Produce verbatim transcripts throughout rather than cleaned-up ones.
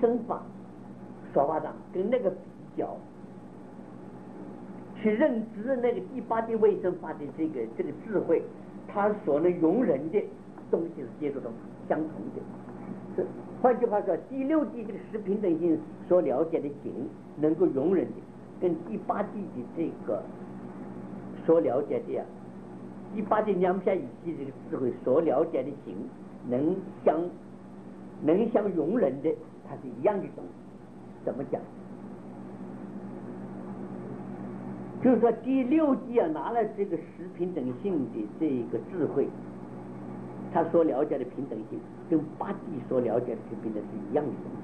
生法说法上跟那个比较，去认知那个第八的卫生法的这个这个智慧，它所能容忍的东西是接触到相同的。是换句话说，第六地这个十平等性所了解的行能够容忍的，跟第八地的这个所了解的啊，第八地两下语系这个智慧所了解的行能相能相容忍的，它是一样的东西。怎么讲？就是说第六地啊，拿了这个十平等性的这个智慧，他所了解的平等性跟八地所了解的平等是一样的东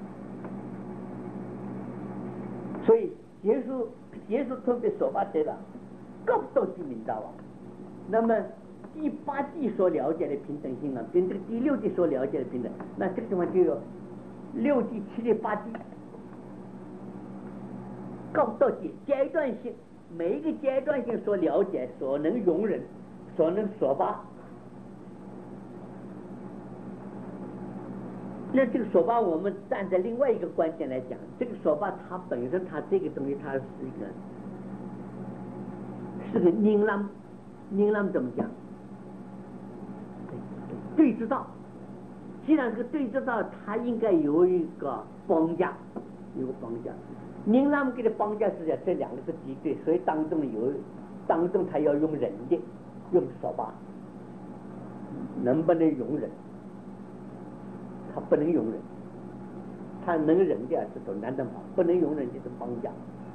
西。所以结束结束特别说法得了，搞不到居民道啊。那么第八地所了解的平等性啊，跟这个第六地所了解的平等，那这个地方就有六地、七地、八地，搞不到阶阶段性，每一个阶段性所了解、所能容忍、所能说法。那这个说法，我们站在另外一个观点来讲，这个说法它本身，它这个东西，它是一个是个宁浪，宁浪怎么讲？对之道。既然是对之道，它应该有一个绑架，有个绑架。宁浪给的绑架是在这两个是敌对，所以当中有当中它要用人的，用说法，能不能容忍？他不能容忍，他能忍的是走南登法，不能容忍就是绑架。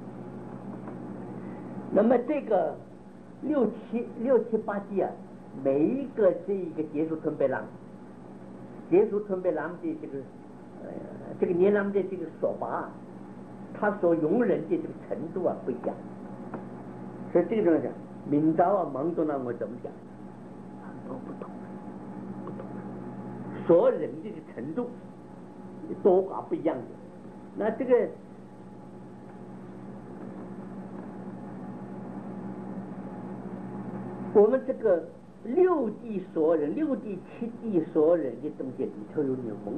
那么这个六七六七八地啊，每一个这一个结束吞贝浪，结束吞贝浪的这个呃这个年浪的这个说法，他所容忍的这个程度啊不一样。所以这个东西，明朝啊蒙东呢，我怎么讲？很多不同。所忍的程度多寡不一样的，那这个我们这个六地所忍、六地七地所忍的东西里头有纽蒙，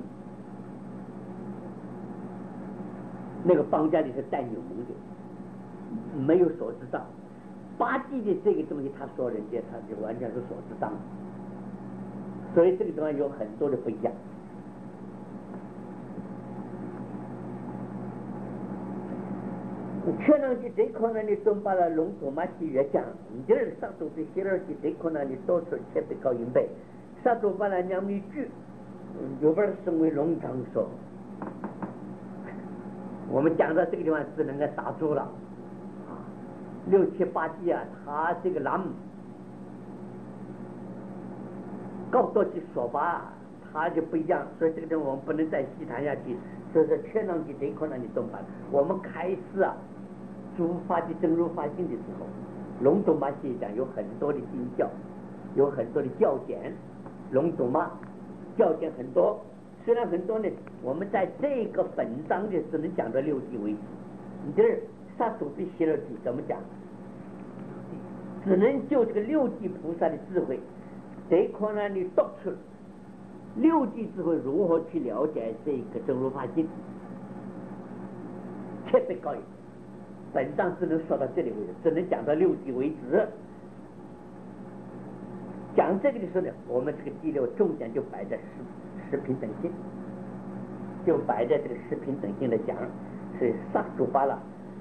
那个绑架里是带纽蒙的，没有所知道。八地的这个东西，他所忍的，他就完全是所知道。所以这个地方有很多的不一样。确认的这可能你准把了龙头马西越讲，你这上头的写了的这可能你多出千倍高一倍，上头把了两米句，有本身为龙长说。我们讲到这个地方只能够打住了。六七八地啊，他这个栏目。高度去说法，它就不一样，所以这个地方我们不能再细谈下去。所以说，确认的这一块呢，你懂吧？我们开始啊，诸法的真如法性的时候，龙斗马现象有很多的经教，有很多的教典，龙斗马教典很多，虽然很多呢，我们在这个本章的只能讲到六地为止。你这萨祖比希勒地怎么讲？只能就这个六地菩萨的智慧。这可能你读出六地智慧如何去了解这个真如法性，特别高一。本章只能说到这里为止，只能讲到六地为止。讲这个的时候呢，我们这个第六重点就摆在十十平等性，就摆在这个十平等性的讲，是萨祖巴了。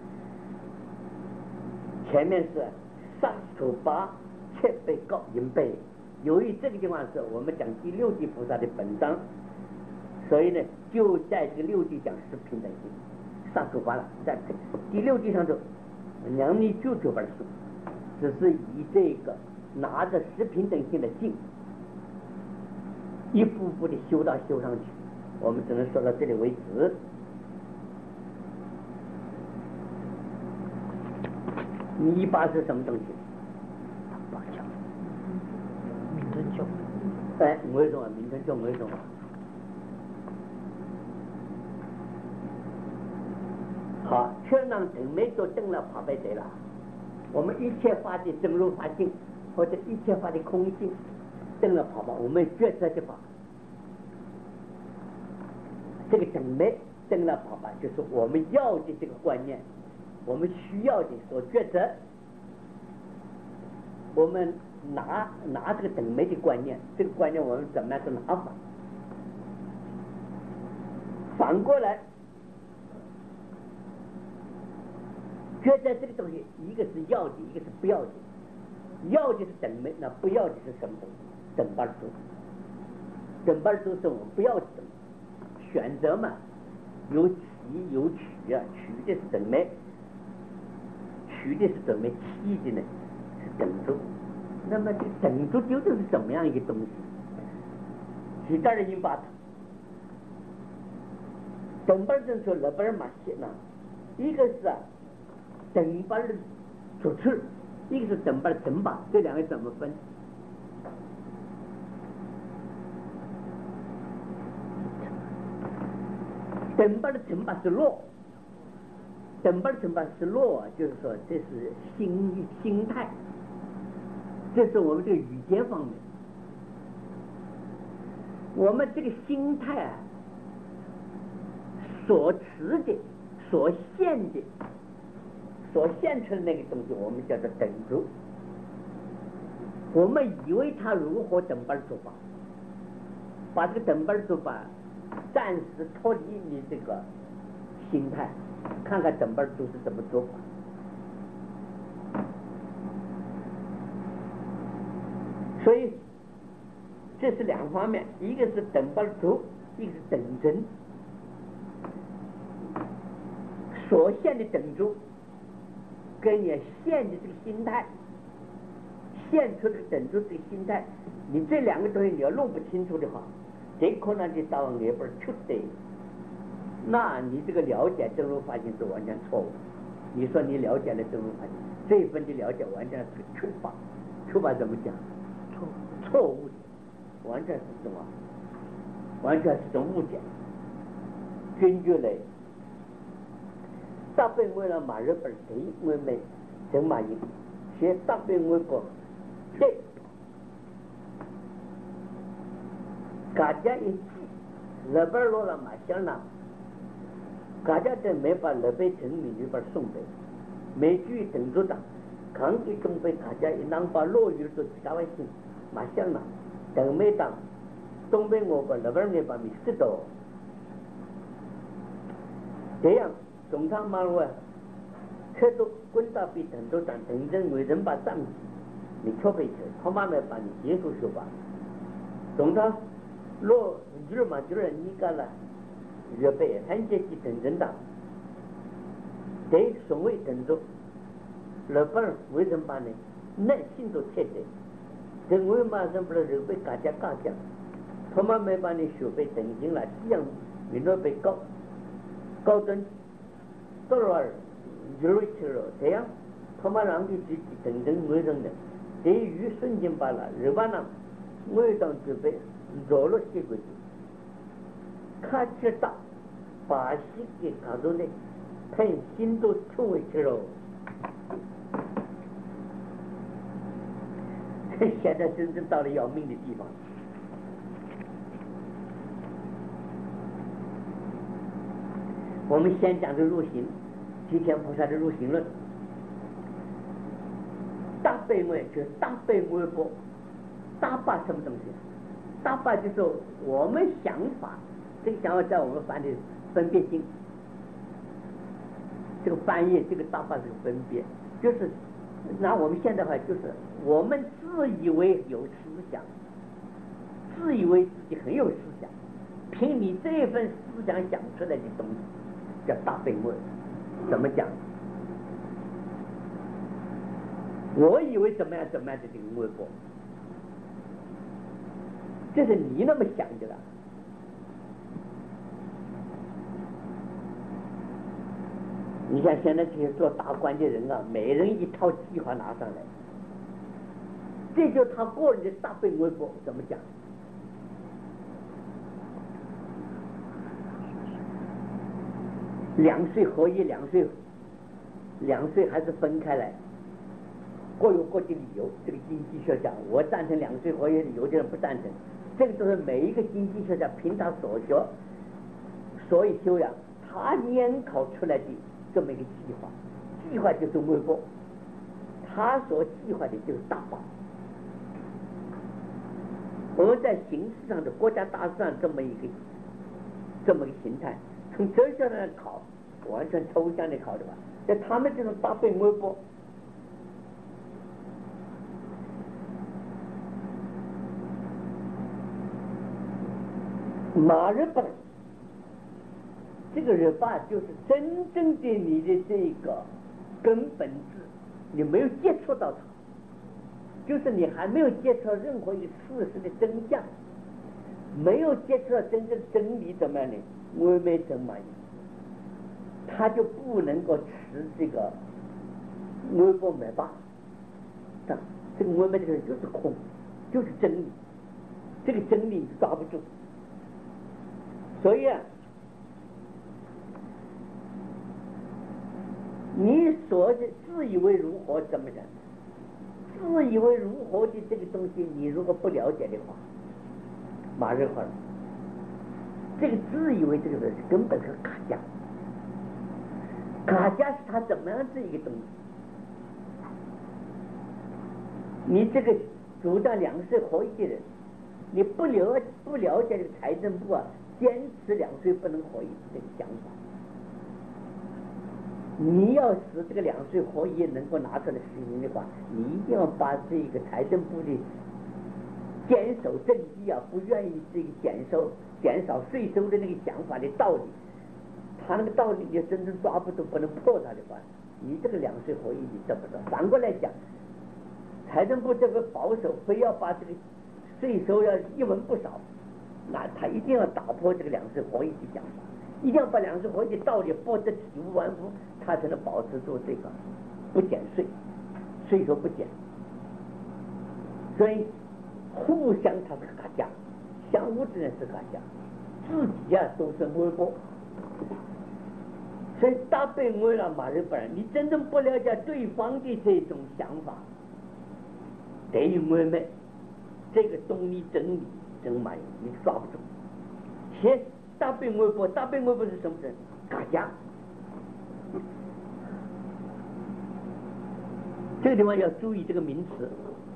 前面是萨祖巴特别高一倍。由于这个地方是我们讲第六地菩萨的本章，所以呢，就在这个六地讲十平等性，上手法了，在第六地上头，两米九九本书，只是以这个拿着十平等性的性，一步步的修到修上去，我们只能说到这里为止。泥巴是什么东西？哎，为什么名称叫为什么？好，全让人没都登了跑白得了。我们一切法的真如法性，或者一切法的空性，登了跑吧，我们决策的法。这个真没等了爸爸，就是我们要的这个观念，我们需要的所觉得，我们拿拿这个等没的观念，这个观念我们怎么样去拿法？反过来，觉得这个东西，一个是要的，一个是不要的。要的是等没，那不要的是什么东西？等半数。等半数是我们不要的东西。选择嘛，有起有取啊，取的是等没，取的是等没，起的呢是等住。那么这个等住究竟是什么样一个东西？其他人把它等半正说了本嘛写呢，一个是啊等半的主持，一个是等半等把，这两个怎么分？等半的等把是落，等半的等把是落啊，就是说这是心心态，这是我们这个语言方面，我们这个心态啊。所持的、所现的、所现出的那个东西，我们叫做等住。我们以为他如何等半做法，把这个等半做法暂时脱离你这个心态，看看等半做是怎么做法。所以这是两方面，一个是等半做，一个是等真。所现的等住，跟你现的这个心态，现出这个等住这个心态，你这两个东西你要弄不清楚的话，这可能就到外边去的，那你这个了解真如法性是完全错误。你说你了解了真如法性，这一份的了解完全是个错法，错法怎么讲？错错误的，完全是什么？完全是种误解。根据来。大本我了马日本地我们整马营，学大本我个对，大家一起，日本落了马香呢，大家都没把日本城里日本送来，没去等着党，抗击东北大家一能把落雨都其他外星马香呢，等没当，东北我把日本没把米知道，这样。总长马路啊，车都滚到比等着当等真为人把站起，你却被车，他妈的把你结束说吧。总长落日嘛就是你干了，日本很接近等真当，这所谓等着，日本为什么把呢？耐心都切的，这为马上不是日本大家干讲，他妈没把你学费等进了，这样你那被高高等。到了日落去了，这样他们让你自己真正没人的，这雨瞬间罢了，日本人我当准备热了些过去，看起大，把戏给搞到呢，很心都冲回去了。现在真正到了要命的地方。我们先讲的入行，吉田菩萨的入行论。大悲文就是大悲文波，大把什么东西？大把就是我们想法，这个想法在我们翻的分别心，这个翻译这个大把这个分别，就是拿我们现在话就是我们自以为有思想，自以为自己很有思想，凭你这一份思想想出来的东西。叫大悲文，怎么讲？我以为怎么样怎么样的这个微博，这是你那么想的了。你像现在这些做大官的人啊，每人一套计划拿上来，这就是他个人的大悲微博，怎么讲？两税合一，两税两税还是分开来，各有各的理由。这个经济学家，我赞成两税合一，有的人不赞成。这个都是每一个经济学家凭他所学、所以修养， 他研考出来的这么一个计划，计划就是微波，他所计划的就是大法。我们在形式上的国家大事上这么一个这么一个形态，从哲学上来考，完全抽象的考的话，在他们这种大被微波，马日本这个日巴就是真正的你的这个根本质，你没有接触到它，就是你还没有接触到任何一个事实的真相，没有接触到真正真理怎么样呢？微昧真嘛，他就不能够持这个微波没巴。这个微昧这个人就是空，就是真理，这个真理你抓不住。所以啊，你所自以为如何怎么讲？自以为如何的这个东西，你如果不了解的话，马日会儿，这个自以为这个人根本是卡家，卡家是他怎么样子一个东西？你这个主张两税合一的人，你不了不了解这个财政部啊，坚持两税不能合一这个想法。你要使这个两税合一能够拿出来实行的话，你一定要把这个财政部的坚守政绩啊，不愿意这个减收减少税收的那个想法的道理，他那个道理你真正抓不住，不能破他的话，你这个两税合一你得不到。反过来讲，财政部这个保守，非要把这个税收要一文不少，那他一定要打破这个两税合一的想法。一定要把两税合一的道理拨得体无完肤，他才能保持住这个不减税，税收不减。所以互相他是卡家，相互之间是卡家，自己啊都是微波。所以大被为了马日本人，你真正不了解对方的这种想法，等于妹妹这个东西真理真买你抓不住。且大被微波，大被微波是什么人？卡家。这个地方要注意这个名词。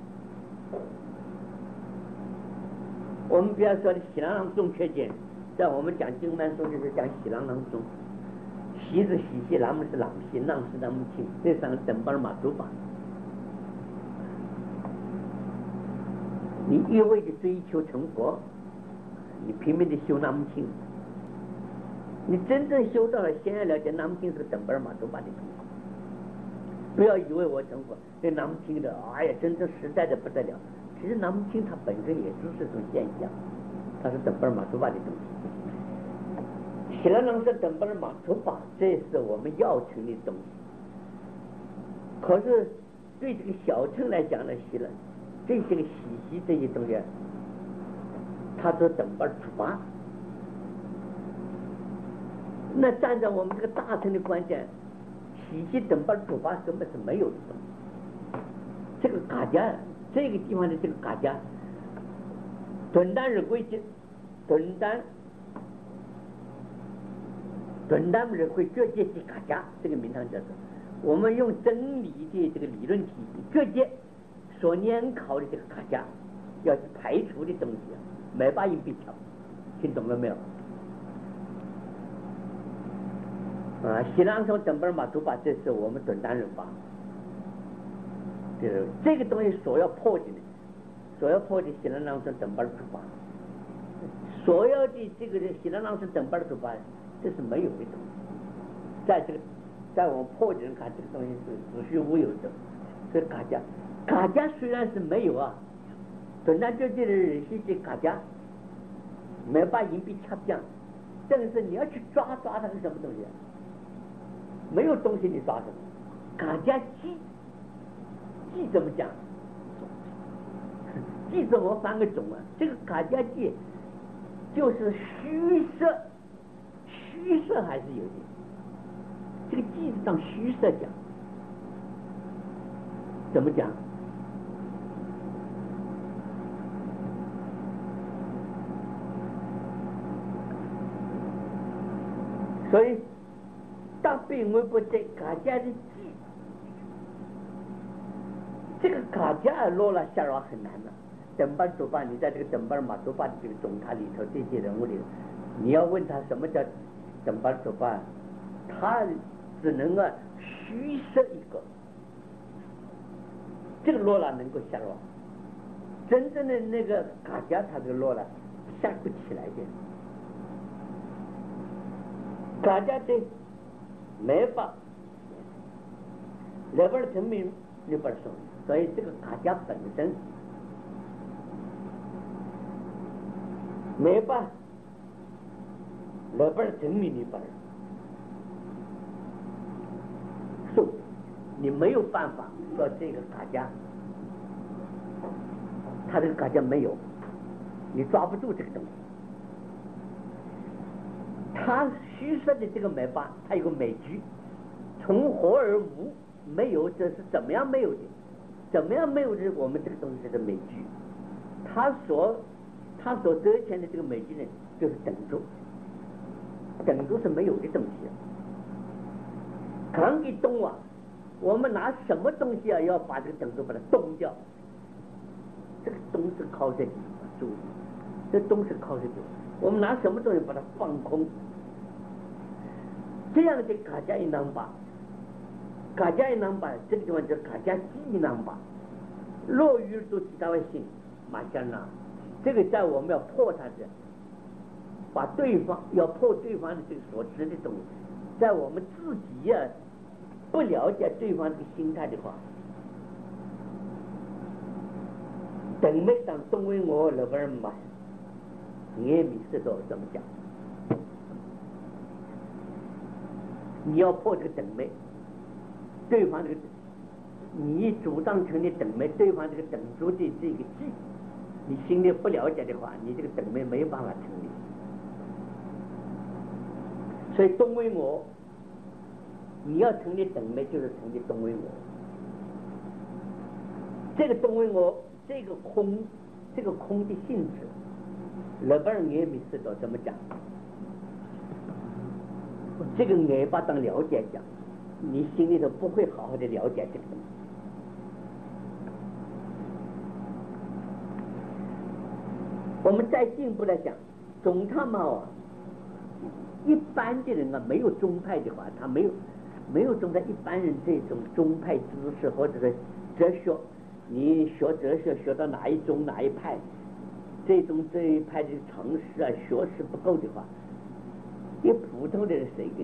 我们不要说的喜郎郎中缺见，在我们讲经曼颂就是讲喜郎郎中，喜是喜喜，郎是郎喜，郎是郎亲，这三个等巴尔马祖法。你一味的追求成佛，你拼命的修那么轻，你真正修到了，先要了解那么轻是个等巴尔马祖法的东西。不要以为我成佛，这那么轻的，哎呀，真正实在的不得了。其实那么轻它本身也只是种现象，它是等巴尔马祖法的东西。喜兰郎是等巴尔马祖法，这是我们要求的东西。可是对这个小乘来讲呢，喜兰这些个喜喜这些东西，它都等巴尔出发。那站在我们这个大乘的观点，喜喜等巴尔出发根本是没有的东西。这个卡家。这个地方的这个嘎家，顿单日归结，顿单，顿单日归绝结的嘎家，这个名堂叫做，我们用真理的这个理论体系绝结所研考的这个嘎家，要去排除的东西，没把硬币条，听懂了没有？啊，西南省等本马祖法，这是我们顿单人法。就是这个东西所要破的，所要破的西南郎是等巴尔主法，所有的这个西南郎是等巴尔主法，这是没有的东西。在这个，在我们破的人看，这个东西是子虚乌有的。所以嘎家，嘎家虽然是没有啊，顿单就这的人是这嘎家，没把银币掐降，但是你要去抓抓它是什么东西？没有东西你抓什么？嘎家鸡。记怎么讲？记怎么翻个种啊？这个卡家记就是虚设，虚设还是有的。这个记是当虚设讲，怎么讲？ 所以大悲我不在嘎家的记，这个嘎家落了下来很难的。等班主办，你在这个等班马主办的这个总塔里头，这些人物里，你要问他什么叫等班主办，他只能啊虚设一个，这个落了能够下来，真正的那个嘎家他这个落了下不起来的。嘎家的没法，那边证明那边说，所以这个嘎家本身没办，那边证明那边说，你没有办法说这个嘎家，他这个嘎家没有，你抓不住这个东西。他虚设的这个美法，它有个美句，从何而无，没有，这是怎么样没有的？怎么样没有的？我们这个东西是美句，他所他所得见的这个美句呢，就是等住，等住是没有的东西。刚一动啊，我们拿什么东西啊，要把这个等住把它动掉？这个动是靠这个，注意，这动是靠这个。我们拿什么东西把它放空？这样的嘎加一囊巴，嘎加一囊巴，这个地方叫嘎加记一囊巴。落雨都其他为性马加囊，这个在我们要破它的，把对方要破对方的这个所知的东西，在我们自己呀、啊、不了解对方这个心态的话，等没当东为我那边嘛。也迷失到怎么讲？你要破这个等妹，对方这个，你主张成立等妹，对方这个等住的这个记，你心里不了解的话，你这个等妹没有办法成立。所以东为我，你要成立等妹，就是成立东为我。这个东为我，这个空，这个空的性质。那边人也没知道怎么讲，这个也把当了解讲，你心里头不会好好的了解这个东西。我们再进一步来讲，总他妈啊，一般的人啊，没有宗派的话，他没有没有宗派，一般人这种宗派知识或者是哲学，你学哲学学到哪一宗哪一派？这种这一派的常识啊、学识不够的话，一普通的人谁跟？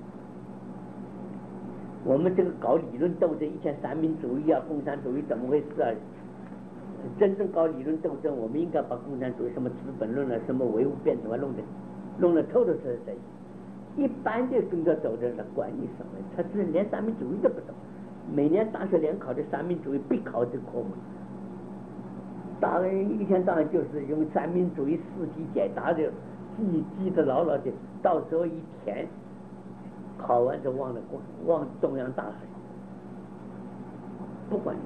我们这个搞理论斗争，以前三民主义啊、共产主义怎么回事啊？真正搞理论斗争，我们应该把共产主义什么资本论啊、什么唯物辩证啊弄得弄得透透彻彻。一般的宗教斗争的管你什么？他是连三民主义都不懂。每年大学联考的三民主义必考这科目。当然一天到晚就是用三民主义四题解答的记记得牢牢的，到时候一填考完就忘了忘中央大海，不管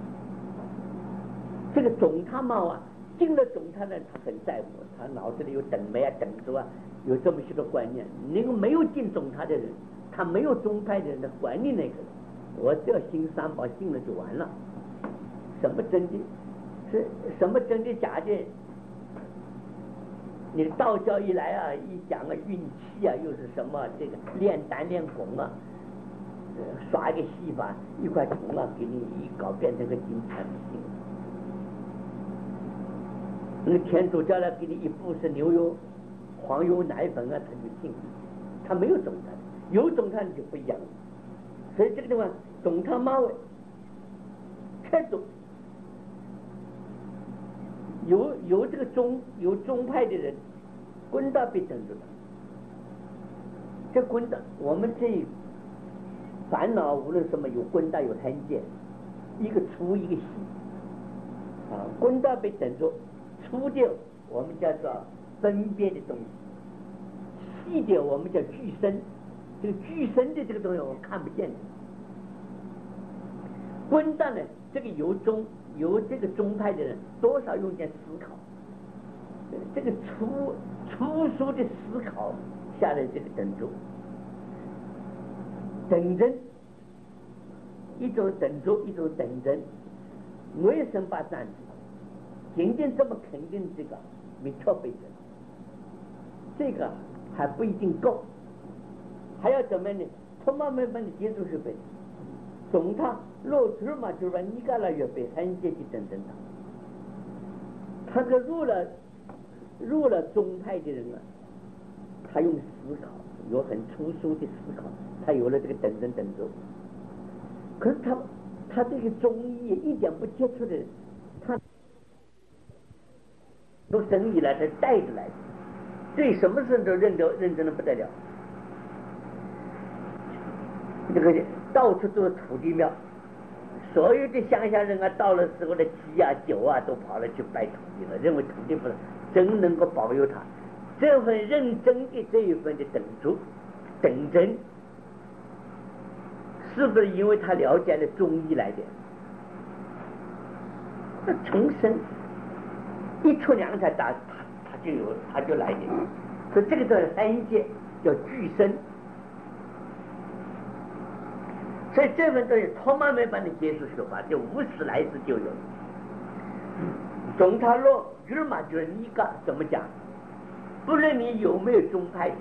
这个总他妈啊，进了总他呢，他很在乎，他脑子里有等没啊等住啊，有这么些个观念。那个没有进总他的人，他没有宗派的人的管理那个，我只要信三宝信了就完了，什么真的是什么真的假的？你道教一来啊，一讲啊运气啊，又是什么这个炼丹炼汞啊，呃、刷一个戏法，一块铜啊，给你一搞变成个金才不行。那个天主教呢，给你一布是牛油、黄油、奶粉啊，他就信。他没有总坛，有总坛就不一样了。所以这个地方总坛马尾，太多。有有这个宗有宗派的人，滚到被镇住了。这滚到我们这烦恼，无论什么有滚到有贪见，一个粗一个细啊，滚到被镇住，粗的我们叫做分别的东西，细的我们叫具身。这个具身的这个东西我看不见的。滚到呢，这个有宗。有这个宗派的人，多少用点思考，这个粗粗疏的思考下来，这个等住， 等真，一种等住，一种等真。为什么把站住？仅仅这么肯定这个没跳背的，这个还不一定够，还要怎么呢？他妈慢慢的接触学背，总他落出嘛，就是说你干了越背，很接近真正的。他这入了入了宗派的人啊，他用思考，有很粗疏的思考，他有了这个等等等住。可是他他这个中医一点不接触的人，他从生以来他带着来的，对什么事都认得认真的不得了。这个到处都是土地庙，所有的乡下人啊，到了时候的鸡啊酒啊都跑了去拜土地了，认为土地不是真能够保佑他。这份认真的这一份的等住等真，是不是因为他了解了中医来的？那重生一出娘胎打他他就有他就来的，所以这个叫三界叫俱生。所以这份东西他妈没把你接触学法，就无始来世就有。总他论日嘛，就是你个怎么讲？不论你有没有宗派的，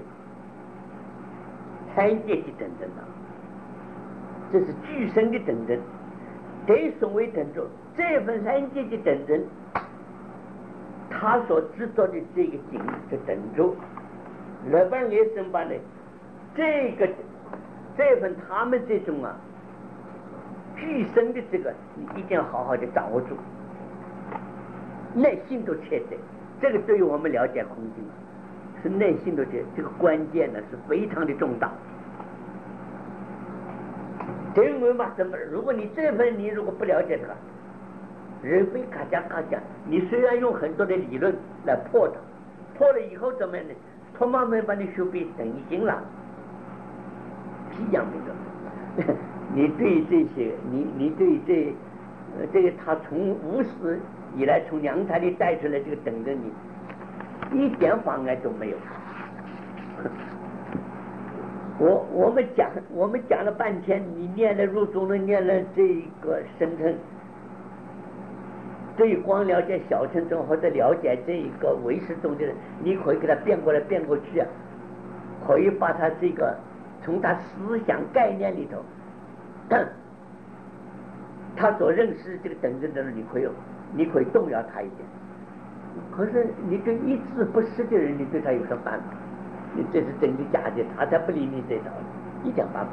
三界的等等的，这是俱生的等等。得所谓等着这份三界的等等，他所制作的这个景是等着。日本也生办的这个。这份他们这种啊俱生的这个，你一定要好好的掌握住，内心都切的。这个对于我们了解空性啊，是内心都切，这个关键呢是非常的重大。因为嘛，什么？如果你这份你如果不了解它，人非卡加卡加，你虽然用很多的理论来破它，破了以后怎么样呢？他慢慢把你修变等心了。一样的，你对这些，你你对这，呃，这个他从无始以来从娘胎里带出来这个等着你，一点妨碍都没有。我我们讲我们讲了半天，你念了入中论，念了这个深层，对光了解小乘中或者了解这一个唯识中的人，你可以给他变过来变过去啊，可以把他这个。从他思想概念里头，他所认识这个等等等，你可以你可以动摇他一点。可是你对一字不识的人，你对他有什么办法？你这是真的假的，他才不理你这套，一点办法。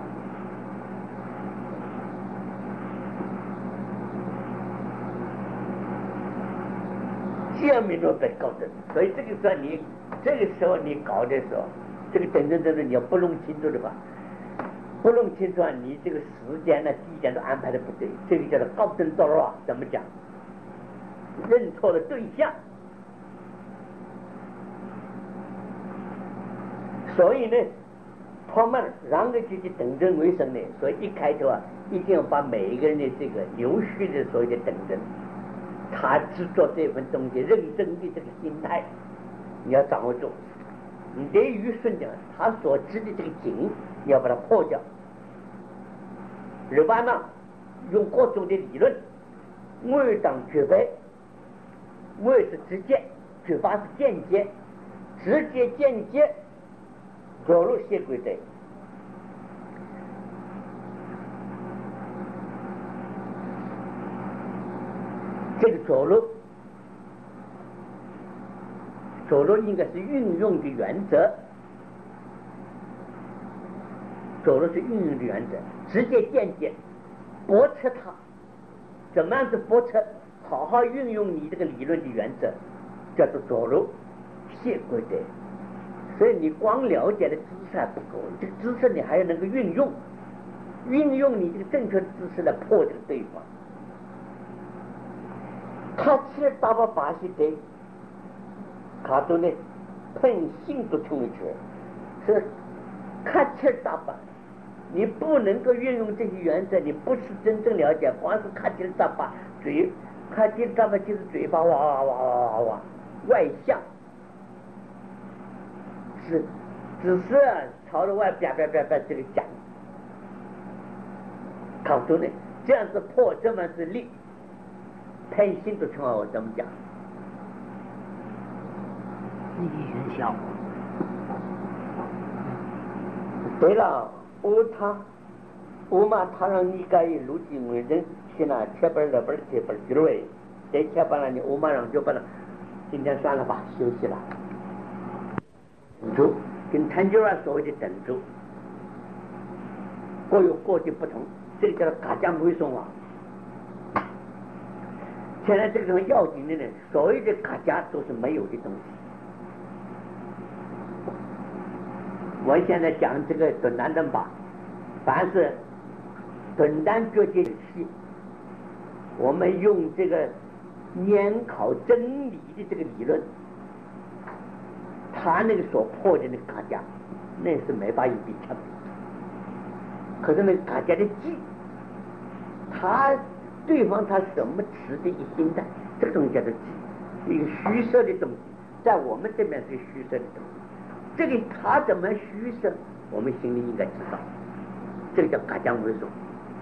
这样没有被搞的，所以这个时候你这个时候你搞的时候。这个等等等等，你要不弄清楚的话，不弄清楚啊，你这个时间呢、地点都安排的不对，这个叫做高登道啊，怎么讲？认错了对象。所以呢，他们让个这些等真为生呢，所以一开头啊，一定要把每一个人的这个有序的所谓的等真，他制作这份东西认真的这个心态，你要掌握住。你得于顺讲，他所知的这个景，你要把它破掉。日本呢，用各种的理论，我当绝非，我是直接，绝法是间接，直接间接走入邪轨的。这个走路。走路应该是运用的原则，走路是运用的原则，直接间接驳斥它。怎么样子驳斥？好好运用你这个理论的原则，叫做走路谢归的。所以你光了解的知识还不够，这个知识你还要能够运用，运用你这个正确的知识来破这个对方。他其实大把把戏的。卡住呢，喷性都成为绝，是看切大把。你不能够运用这些原则，你不是真正了解，光是看切大把，嘴看切大把就是嘴巴哇哇哇哇哇哇外向，是只是朝着外边边边边这个讲， 告诉你，这样子破这么是立，偏心的情况我怎么讲？ 力很小。 对了，我他，我嘛他让你改路径为人，去那切本二本切本几位，再切完了你我马上就把它，今天算了吧，休息了。珍珠跟谭九儿所谓的珍珠，各有各的不同，这个叫做嘎将为松啊。现在这个种要紧的呢，所有的嘎家都是没有的东西。我现在讲这个dun丹灯吧，凡是dun丹这些戏，我们用这个研考真理的这个理论，他那个所破的那个嘎家，那是没法一比差别。可是那个嘎家的技，他对方他什么持的一个心态，这个东西叫做技，一个虚设的东西，在我们这边是虚设的东西。这个他怎么虚设，我们心里应该知道，这个叫嘎将为松。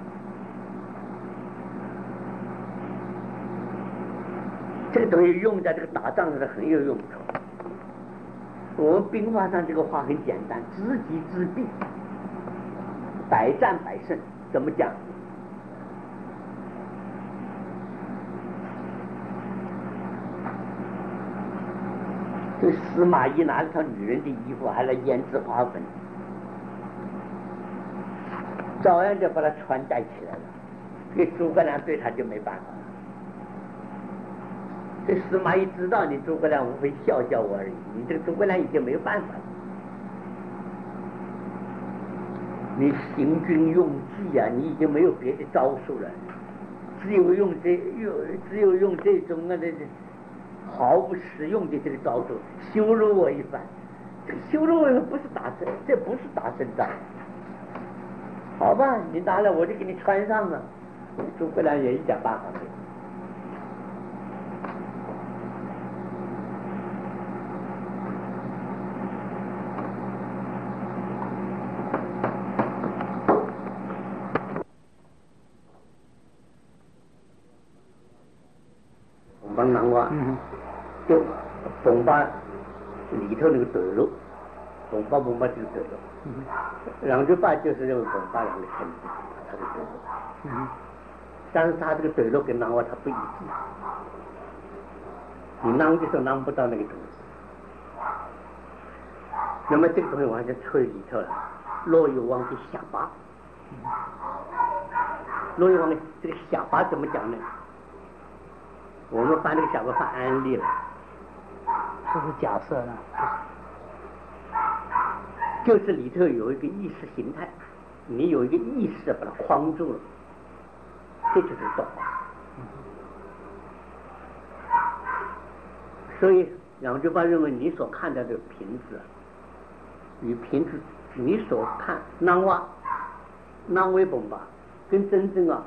这个东西用在这个打仗上很有用处。我们兵法上这个话很简单，知己知彼，百战百胜。怎么讲？这司马懿拿了套女人的衣服，还来胭脂花粉，照样就把他穿戴起来了。这诸葛亮对他就没办法了。这司马懿知道你诸葛亮无非笑笑我而已，你这个诸葛亮已经没有办法了。你行军用计啊，你已经没有别的招数了，只有用这用只有用这种啊这毫不实用的这个招数羞辱我一番。这个羞辱我不是打胜，这不是打胜仗。好吧，你拿来我就给你穿上了。诸葛亮也一点办法没有。帮南瓜，就bom把里头那个对路，bom把bomba这个对路，然后把就是认为bomba两个身体，他的对路，但是他这个对路跟南瓜他不一致，你囊的时候囊不到那个东西，那么这个东西完全吹里头了，罗有王的下巴，罗有王的这个下巴怎么讲呢？我们把这个下巴放安利了， 这是假设呢， 就是里头有一个意识形态，你有一个意识把它框住了，这就是道。所以杨九八认为你所看到的瓶子与瓶子你所看南瓦南威崩吧，跟真正啊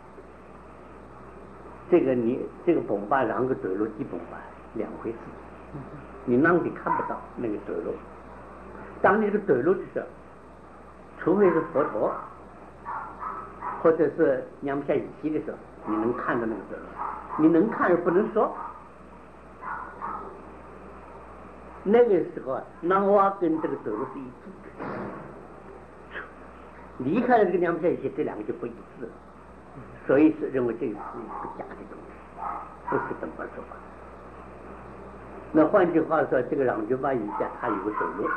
这个你这个崩吧两个对路地崩吧两回事，你囊里看不到那个对路。当你这个对路的时候，除非是佛陀或者是娘下一期的时候，你能看到那个对路，你能看而不能说。那个时候啊，南瓦跟这个对路是一致的，离开了这个娘下一期，这两个就不一致了。所以是认为这是一个假的东西，不是这么说法。那换句话说，这个让九八以下它有个对路，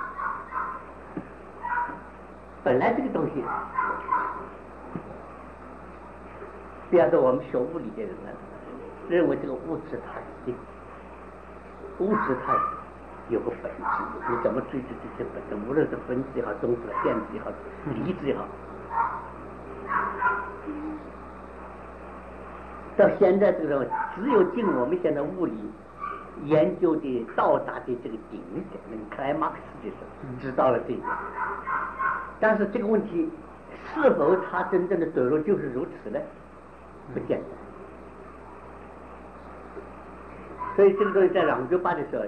本来这个东西，比方说我们学物理的人呢，认为这个物质它是物质它有个本质，你怎么追求这些本质？无论是分子也好，中子电子也好，离子也好。到现在这个只有进我们现在物理研究的到达的这个顶点，那个克莱马克斯的时候，知道了这个。但是这个问题是否它真正的对路就是如此呢？不见得。所以这个东西在两九八的时候，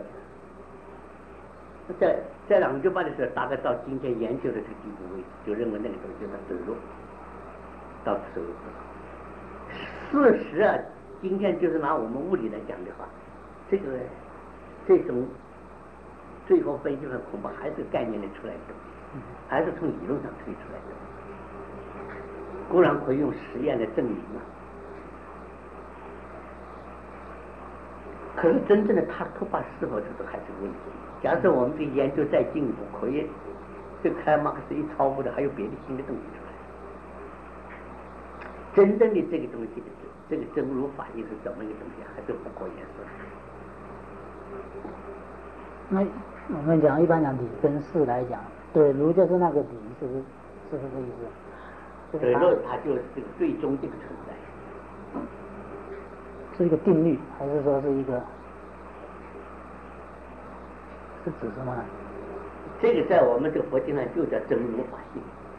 在在两九八的时候，大概到今天研究的这个地步为止，就认为那个东西是对路。 到此为止。事实啊，今天就是拿我们物理来讲的话，这个这种最后分析出来恐怕还是概念的出来的，还是从理论上推出来的。固然可以用实验来证明嘛，可是真正的他突发是否这个还是个问题。假设我们的研究再进一步，可以这开马克思一超过的还有别的新的东西出来。真正的这个东西的这个真如法义是怎么一个东西，还是不可言说。 那我们讲一般讲理跟事来讲，对如就是那个理，是不是是不是这意思？ 对论它就是这个最终这个存在， 是一个定律，还是说是一个是指什么呢？ 这个在我们这个佛经上就叫真如法性。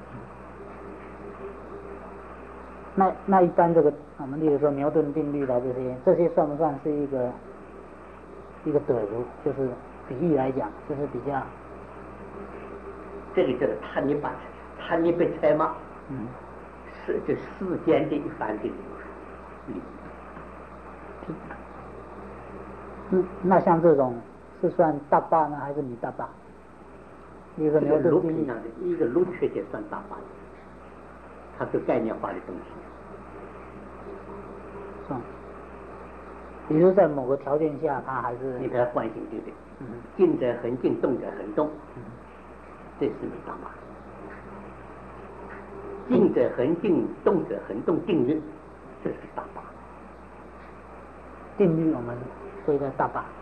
那那一般这个我们例如说牛顿定律啦这些，这些算不算是一个一个对如？就是比喻来讲，就是比较这个叫做他你把他你被拆嘛， 嗯， 是就世间的一般的理。 嗯，那像这种是算大坝呢，还是米大坝？一个牛顿定律， 一个路确切算大坝，它是概念化的东西。 算，比如在某个条件下，它还是你给它惯性对不对？ 嗯， 静者恒静，动者恒动，嗯，这是米大坝。静者恒静，动者恒动，定律，这是大坝。 定律我们归在大坝。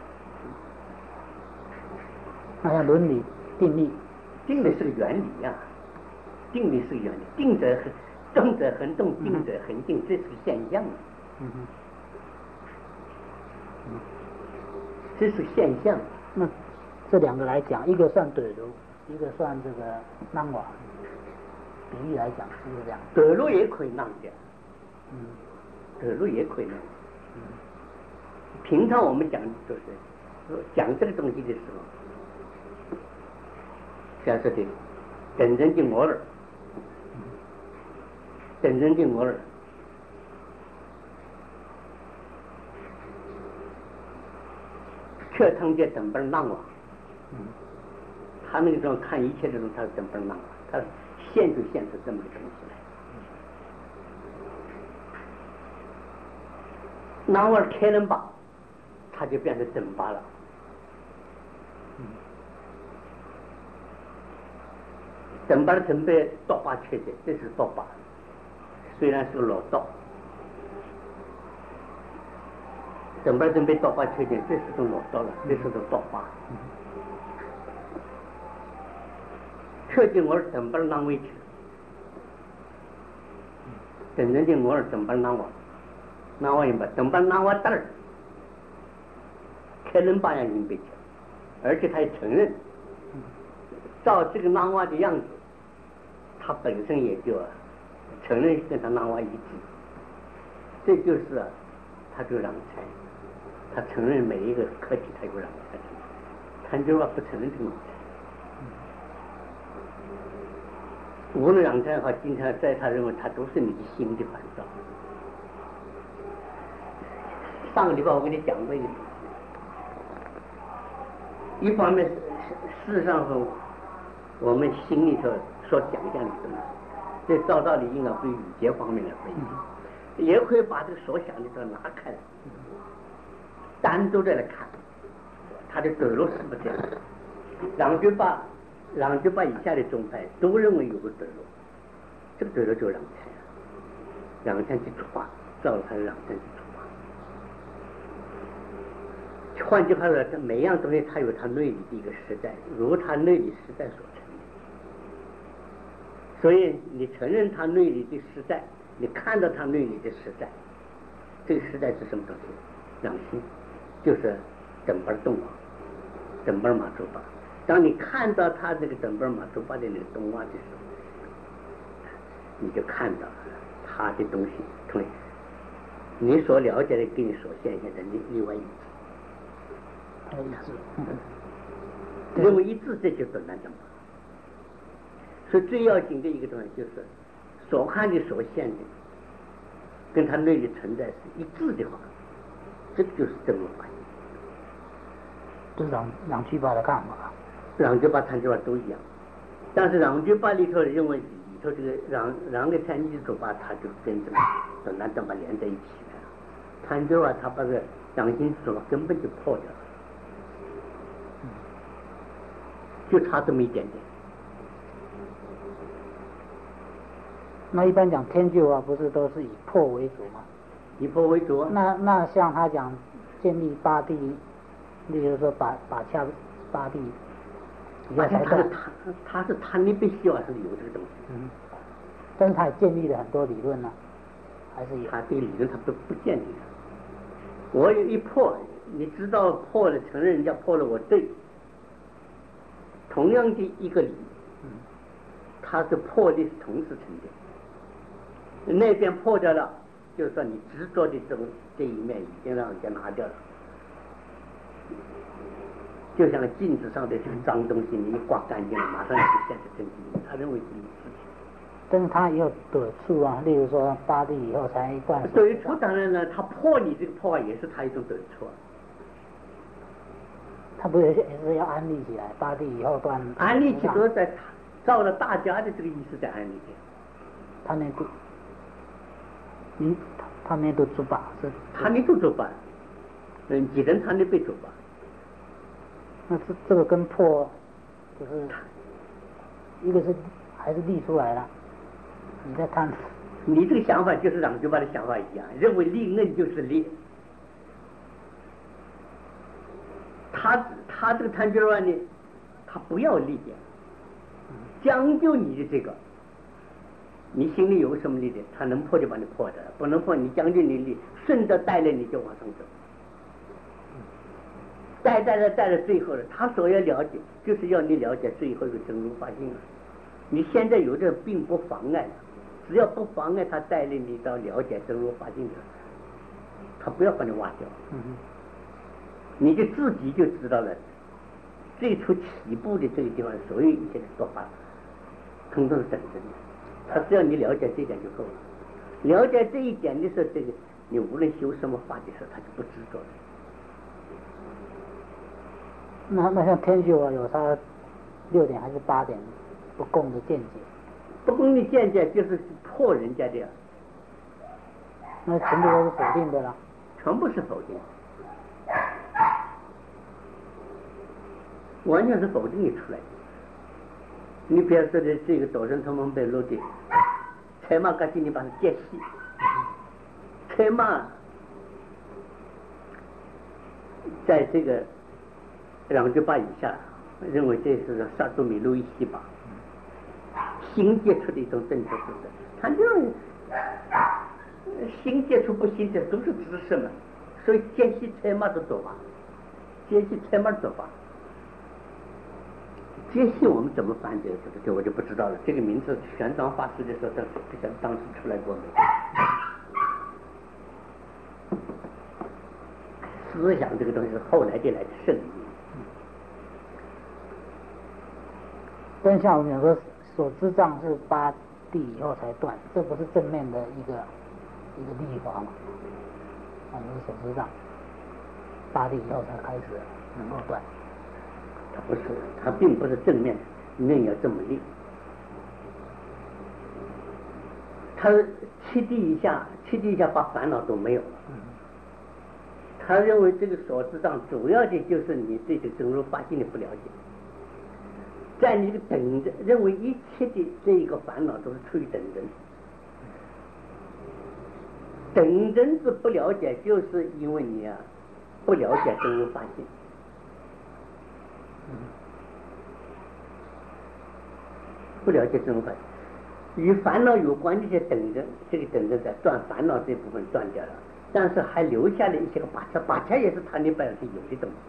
那像伦理定律， 定律是个原理呀、啊，定律是个原理，定者恒动者恒动，静者恒静，这是个现象、啊。 嗯哼， 嗯，这是现象。 那这两个来讲，一个算对如，一个算这个难瓦。比喻来讲是不是这样？ 对路也可以让讲， 嗯， 对路也可以让。嗯，平常我们讲就是讲这个东西的时候，假设的真正的我儿，真正的我儿，却通过等本让我，嗯，他那种看一切这种他是等本让我，他。现就现出这么个东西来，那玩开人吧，它就变成真巴了。嗯，真巴的准备刀疤缺的，这是刀疤，虽然是个老道，真巴准备刀疤缺的，这是种老道了，这是种刀疤。嗯，确定我是怎么让位置，真正的我是怎么让我，那我也把怎么让我带儿，可能把人明白去，而且他也承认，照这个让我的样子，他本身也就承认跟他让我一致，这就是啊，他就让财，他承认每一个课题他有让财，他就说不承认这种财。无论让财和经常在他认为他都是你的心的烦躁。上个礼拜我跟你讲过一个，一方面事实上和我们心里头所想象的东西，这照道理应该会语节方面来分析，也可以把这个所想的都拿开来，单独的来看，他的走路是不是这样？让就把让就把以下的宗派都认为有个对路，这个对路就是让财，让财去出发，照他让财去出发。换句话说，这每样东西它有它内里的一个实在，如它内里实在所成的。所以你承认它内里的实在，你看到它内里的实在，这个实在是什么东西？让心，就是整本动啊，整本马祖巴。当你看到他这个整本马祖巴的那个动画的时候，你就看到他的东西同你所了解的跟你所现现的另另外一致， 一致， 认为一致，这就本来整本。所以最要紧的一个东西就是所看的所现的，跟他内里存在是一致的话，这个就是真如法性。 这是两两句话的看法。 两句话、三句话都一样，但是两句话里头认为里头这个两两个三句说法，它就跟这个本来这么连在一起了。三句话它把这两心说法根本就破掉了，就差这么一点点。 那一般讲天句话不是都是以破为主吗？ 以破为主。 那那像他讲建立八地，例如说把把掐八地， 而且他是他他是他那边希望是有这个东西， 嗯，但是他也建立了很多理论呢、啊，还是有。 他这个理论他不不建立的。我有一破，你知道破了，承认人家破了，我对。同样的一个理， 嗯， 它是破的是同时成的。那边破掉了，就是说你执着的这种这一面已经让人家拿掉了。就像镜子上的这个脏东西，你一刮干净了，马上就现出真经。他认为是你自己。 但是他也有得处啊，例如说八地以后才断。 得处当然了，他破你这个破也是他一种得处。 他不是也是要安立起来，八地以后断。 安立起都在照了大家的这个意思在安立的。 他那个，嗯，他那都做吧是。 他那都做吧，嗯，几人他那被做吧。 那这这个跟破，就是一个是还是立出来了，你在看。 你这个想法就是两句话的想法一样，认为立硬就是立。他他这个贪觉观呢，他不要立的，将就你的这个，你心里有什么力的，他能破就把你破的，不能破你将就你力，顺着带了你就往上走。带带了带了最后了，他所要了解就是要你了解最后一个真如法性了。你现在有这并不妨碍，只要不妨碍他带领你到了解真如法性的，他不要把你挖掉， 嗯， 你就自己就知道了。最初起步的这个地方，所有一切的说法，通通是真正的。他只要你了解这一点就够了。了解这一点的时候，这个你无论修什么法的时候，他就不执着了。 那那像天修啊，有他六点还是八点不共的见解？ 不共的见解就是破人家的呀。 那全部都是否定的啦。 全部是否定，完全是否定的出来的。你比如说的这个岛上他们被落的，财马赶紧你把它解析，财马在这个两句八以下，认为这是杀猪米路一西吧，新接触的一种政策是不是？他就新接触不新接触都是知识嘛，所以解析财马的做法，解析财马的做法，解析我们怎么翻这个这个我就不知道了。这个名字玄奘法师的时候，当不晓得当时出来过没？思想这个东西是后来就来的圣意。 跟像我们讲说，所知障是八地以后才断，这不是正面的一个一个立法嘛？啊，你所知障，八地以后才开始能够断。 它不是，它并不是正面，硬要这么立。他七地以下，七地以下把烦恼都没有了。他认为这个所知障主要的就是你对这个真如法性的不了解。在你这个等着，认为一切的这一个烦恼都是出于等人，等人之不了解，就是因为你啊不了解真如法性，不了解真如法性，与烦恼有关的一些等人，这个等人在断烦恼这部分断掉了，但是还留下了一些个把掐，把掐也是他那本是有的东西。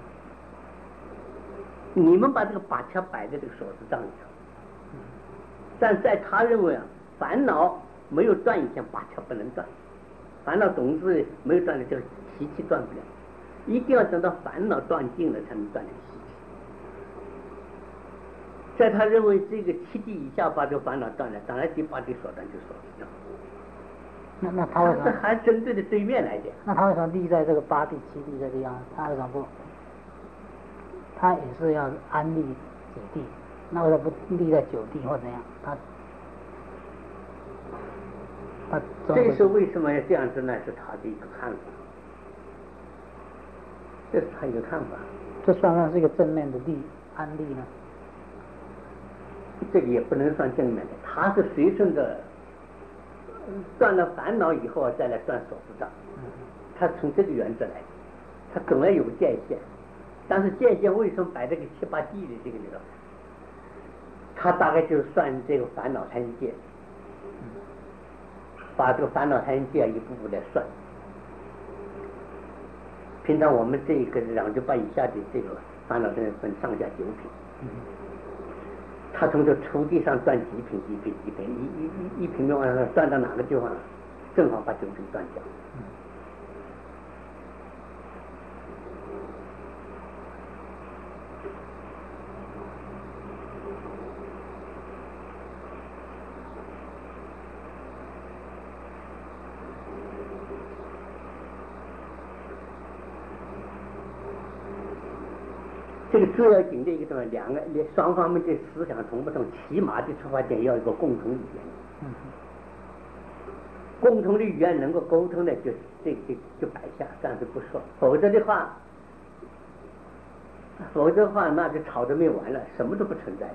你们把这个把掐摆在这个所知障里头，但在他认为啊，烦恼没有断以前，把掐不能断。烦恼种子没有断的，这个习气断不了，一定要等到烦恼断尽了，才能断这个习气。 在他认为这个七地以下把这个烦恼断了，当然第八地所断就所断。 那那他为什么？ 还针对的对面来讲。 那他为什么立在这个八地、七地这个地方？他为什么不？他也是要安立几地，那为什么不立在九地或怎样？他他这是为什么要这样子呢？是他的一个看法，这是他一个看法。 这算不算是一个正面的立安立呢？ 这个也不能算正面的，他是随顺着断了烦恼以后再来断所知障，他从这个原则来，他总要有个界限。但是界限为什么摆这个七八地的这个里头？他大概就是算这个烦恼贪界，把这个烦恼贪界一步步来算。平常我们这个两十八以下的这个烦恼贪分上下九品，他从这土地上断几品几品几品，一一一一品的话断到哪个地方，正好把九品断掉。这个主要紧的一个什么？两个双方面的思想同不同，起码的出发点要有一个共同语言。嗯、共同的语言能够沟通的，就这个就就摆下，暂时不说。否则的话，否则的话，那就吵得没完了，什么都不存在。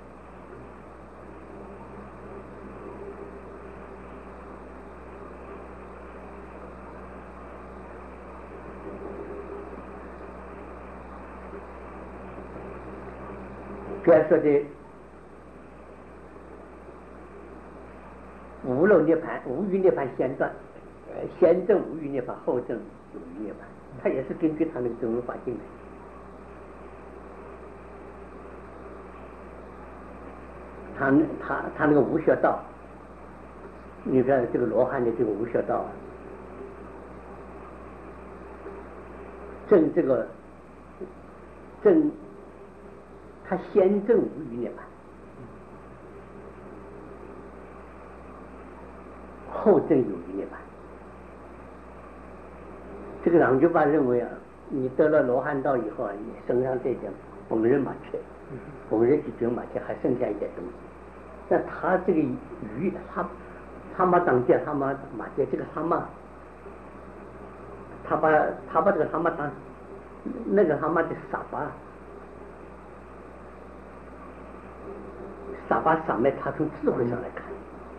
比方说的无漏涅盘、无余涅盘先断，呃，先证无余涅盘，后证有余涅盘，它也是根据他那个真如法进来。他他他那个无学道，你看这个罗汉的这个无学道啊，证这个证。他先证无余涅盘，后证有余涅盘。这个朗觉巴认为啊，你得了罗汉道以后啊，你身上这点本人马缺，本人的觉马缺，还剩下一点东西。但他这个余，他他妈当见他妈马缺，这个他妈，他把他把这个他妈当那个他妈的傻巴。傻巴傻妹，他从智慧上来看，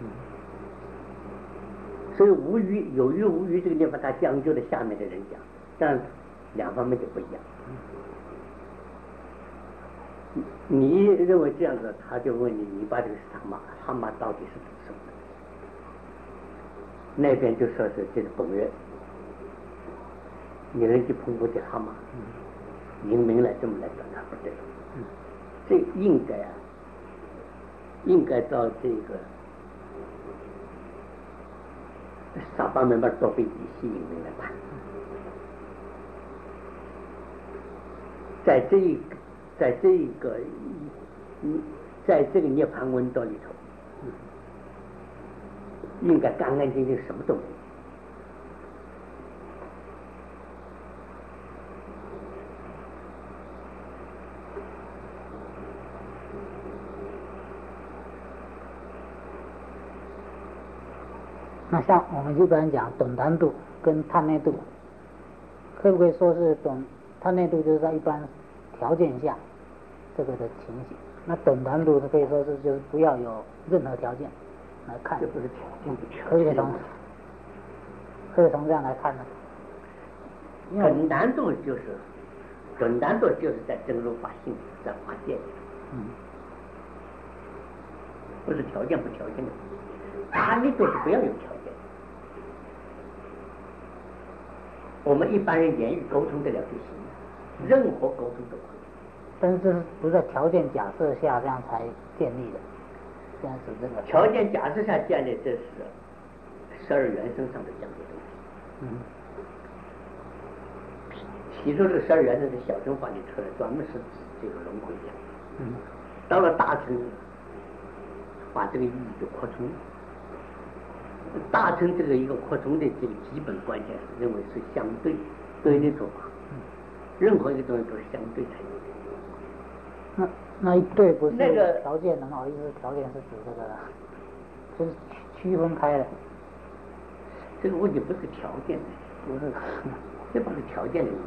所以无余有余无余这个地方，他将就的下面的人讲，但两方面就不一样。你认为这样子，他就问你，你把这个他妈他妈到底是指什么？那边就说是这是本人，你人去碰过的他妈，明明来这么来讲，他不对，这应该啊。应该到这个傻巴们把多被吸引来办，在这一个，在这一个，在这个涅槃温度里头，应该干干净净，什么都没有。 那像我们一般讲懂谈度跟探内度，可不可以说是懂探内度就是在一般条件下这个的情形？那懂谈度可以说是就是不要有任何条件来看， 这不是条件不条件， 可以从可以从这样来看呢？ 懂谈度就是懂谈度就是在真如法性在法界里，嗯，不是条件不条件的。他那个是不要有条件，我们一般人言语沟通得了就行，任何沟通都可以。 但是这是不是在条件假设下这样才建立的？这样子这个条件假设下建立，这是十二缘生上的讲的东西。嗯。提出这个十二缘生是小乘法里出来，专门是指这个轮回讲。嗯。 到了大乘，把这个意义就扩充。大乘这个一个扩充的这个基本关键，认为是相对对的做法，任何一个东西都是相对才有的。 那那一对不是那个条件很好，意思条件是指这个，就是区分开的。 这个问题不是条件的， 不是， 这不是条件的问题。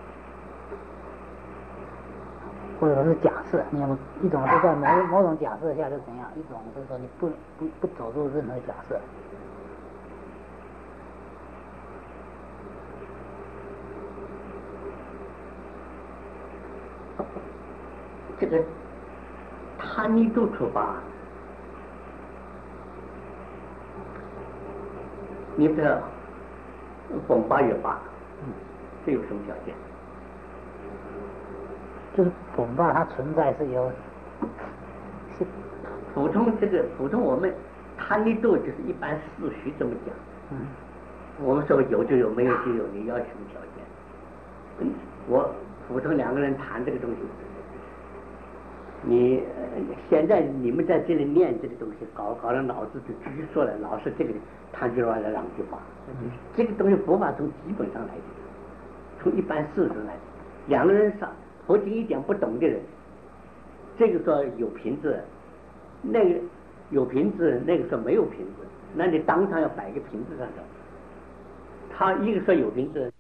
或者说是假设，你有一种是在某某种假设下就怎样，一种是说你不不不走入任何假设。 这个他尼度出发，你不要逢八月八， 嗯， 这有什么条件？ 就是本报它存在是有，是普通这个普通我们他尼度就是一般世俗这么讲， 嗯， 我们说有就有，没有就有，你要什么条件？嗯，我普通两个人谈这个东西。你现在你们在这里念这个东西，搞搞得脑子就拘缩了，老是这个谈句话来两句话， 嗯、 这个东西佛法从基本上来的，从一般事实来的。两个人上佛经一点不懂的人，这个说有瓶子，那个有瓶子，那个说没有瓶子，那你当场要摆个瓶子上头。他一个说有瓶子。